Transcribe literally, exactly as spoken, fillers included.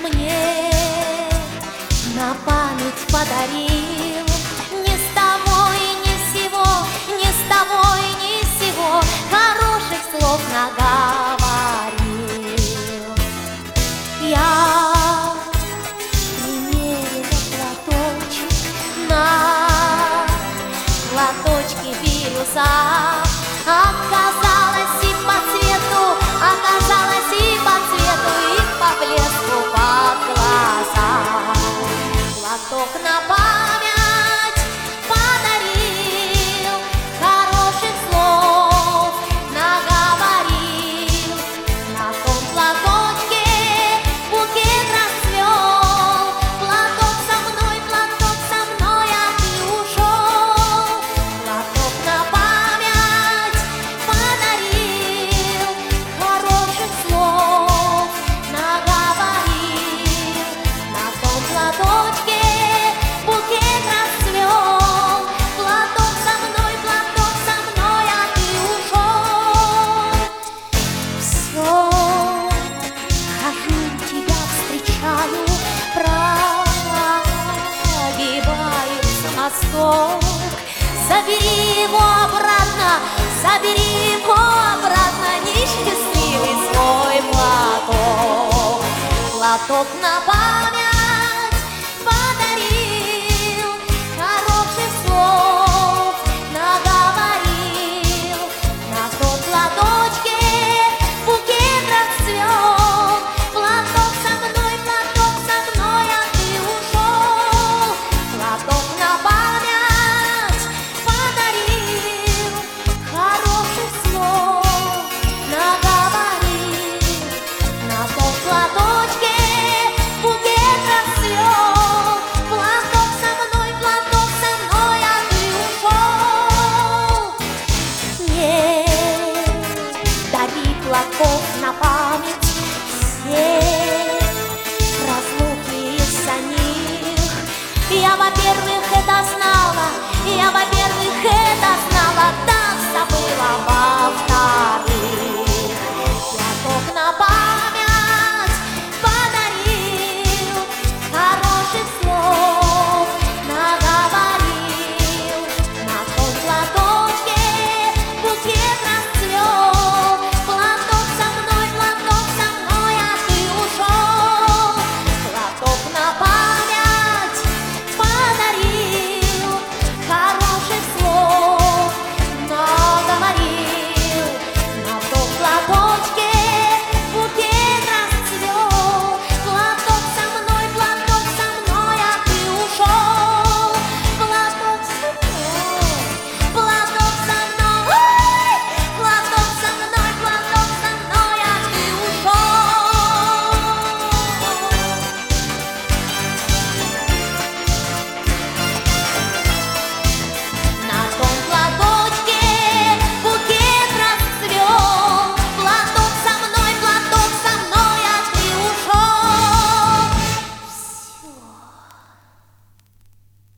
мне на память подарил. Ни с того и ни с сего, ни с того и ни с сего хороших слов наговорил. Я примерила платочек, на платочке бирюза. Оказалось и по цвету, оказалось и по цвету, и по блеску под глаза. Платок на память подарил, хороших слов наговорил. На том платочке букет расцвел. Платок со мной, платок со мной, а ты ушел. Платок на память подарил, хороших слов наговорил. На том платочке букет расцвел. Платок со мной, платок со мной, а ты ушел. Все, хожу, тебя встречаю, прогибается мосток. Забери его обратно, забери его обратно, несчастливый свой платок. Платок на память